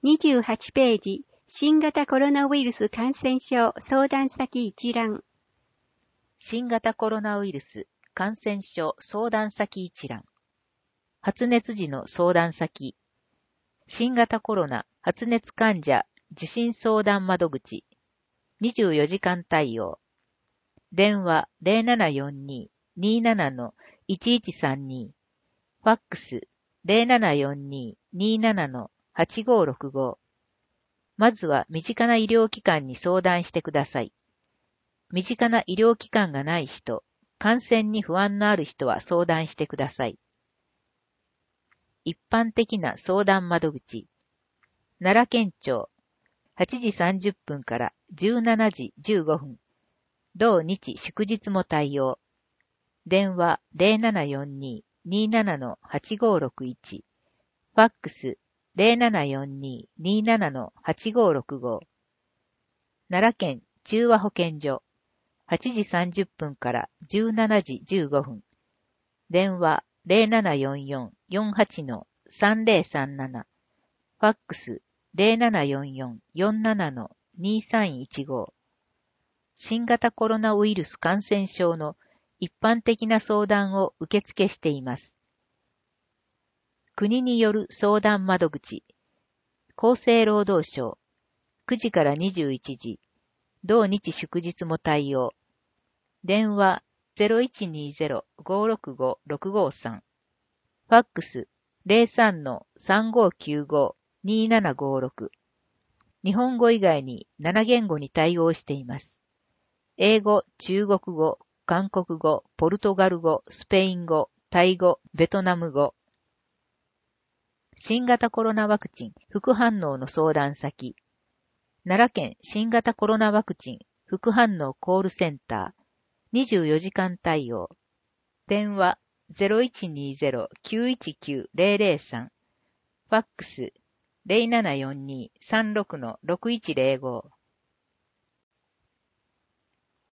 28ページ、新型コロナウイルス感染症相談先一覧。 新型コロナウイルス感染症相談先一覧。発熱時の相談先。新型コロナ発熱患者受診相談窓口。24時間対応。電話 0742-27-1132。ファックス 0742-27-8565。まずは身近な医療機関に相談してください。身近な医療機関がない人、感染に不安のある人は相談してください。一般的な相談窓口。奈良県庁、8時30分から17時15分。同日祝日も対応。電話 0742-27-8561。ファックス 0742-27-8565。奈良県中和保健所、8時30分から17時15分。電話 0744-48-3037。ファックス 0744-47-2315。新型コロナウイルス感染症の一般的な相談を受付しています。国による相談窓口。厚生労働省、9時から21時。同日祝日も対応。電話 0120-565-653。ファックス 03-3595-2756。日本語以外に7言語に対応しています。英語、中国語、韓国語、ポルトガル語、スペイン語、タイ語、ベトナム語。新型コロナワクチン副反応の相談先。奈良県新型コロナワクチン副反応コールセンター。24時間対応。電話 0120-919-003。ファックス 0742-36-6105。